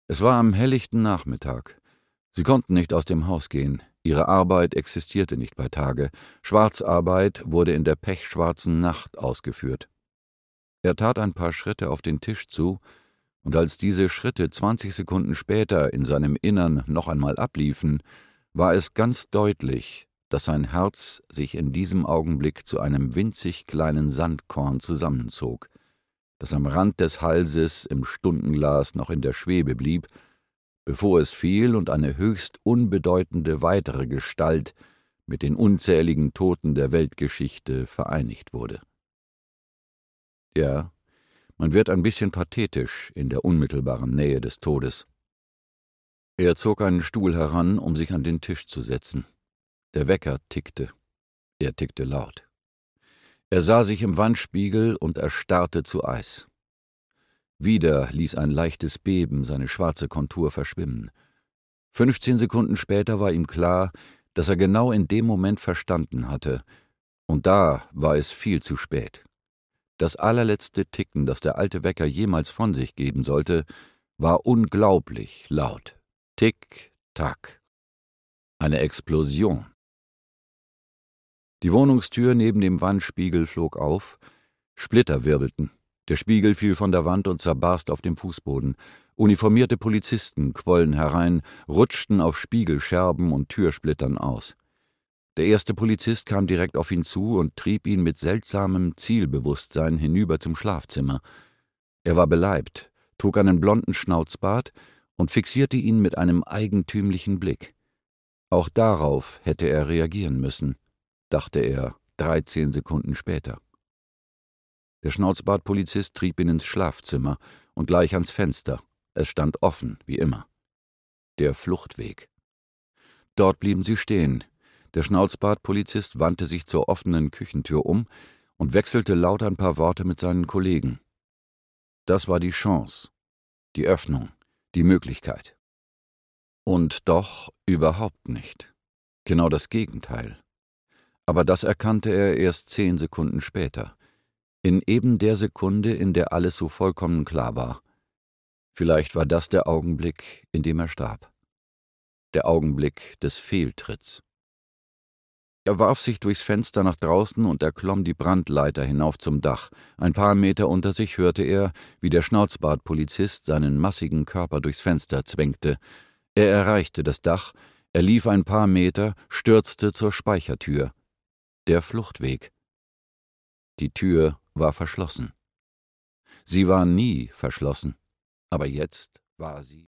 Es war am helllichten Nachmittag. Sie konnten nicht aus dem Haus gehen. Ihre Arbeit existierte nicht bei Tage. Schwarzarbeit wurde in der pechschwarzen Nacht ausgeführt. Er tat ein paar Schritte auf den Tisch zu, und als diese Schritte 20 Sekunden später in seinem Innern noch einmal abliefen, war es ganz deutlich, dass sein Herz sich in diesem Augenblick zu einem winzig kleinen Sandkorn zusammenzog, das am Rand des Halses im Stundenglas noch in der Schwebe blieb, bevor es fiel und eine höchst unbedeutende weitere Gestalt mit den unzähligen Toten der Weltgeschichte vereinigt wurde. Ja, man wird ein bisschen pathetisch in der unmittelbaren Nähe des Todes. Er zog einen Stuhl heran, um sich an den Tisch zu setzen. Der Wecker tickte. Er tickte laut. Er sah sich im Wandspiegel und erstarrte zu Eis. Wieder ließ ein leichtes Beben seine schwarze Kontur verschwimmen. 15 Sekunden später war ihm klar, dass er genau in dem Moment verstanden hatte. Und da war es viel zu spät. Das allerletzte Ticken, das der alte Wecker jemals von sich geben sollte, war unglaublich laut. Tick, tack. Eine Explosion. Die Wohnungstür neben dem Wandspiegel flog auf, Splitter wirbelten. Der Spiegel fiel von der Wand und zerbarst auf dem Fußboden. Uniformierte Polizisten quollen herein, rutschten auf Spiegelscherben und Türsplittern aus. Der erste Polizist kam direkt auf ihn zu und trieb ihn mit seltsamem Zielbewusstsein hinüber zum Schlafzimmer. Er war beleibt, trug einen blonden Schnauzbart und fixierte ihn mit einem eigentümlichen Blick. Auch darauf hätte er reagieren müssen, dachte er 13 Sekunden später. Der Schnauzbartpolizist trieb ihn ins Schlafzimmer und gleich ans Fenster. Es stand offen, wie immer. Der Fluchtweg. Dort blieben sie stehen. Der Schnauzbartpolizist wandte sich zur offenen Küchentür um und wechselte laut ein paar Worte mit seinen Kollegen. Das war die Chance, die Öffnung, die Möglichkeit. Und doch überhaupt nicht. Genau das Gegenteil. Aber das erkannte er erst 10 Sekunden später. In eben der Sekunde, in der alles so vollkommen klar war. Vielleicht war das der Augenblick, in dem er starb. Der Augenblick des Fehltritts. Er warf sich durchs Fenster nach draußen und erklomm die Brandleiter hinauf zum Dach. Ein paar Meter unter sich hörte er, wie der Schnauzbartpolizist seinen massigen Körper durchs Fenster zwängte. Er erreichte das Dach, er lief ein paar Meter, stürzte zur Speichertür. Der Fluchtweg. Die Tür war verschlossen. Sie war nie verschlossen, aber jetzt war sie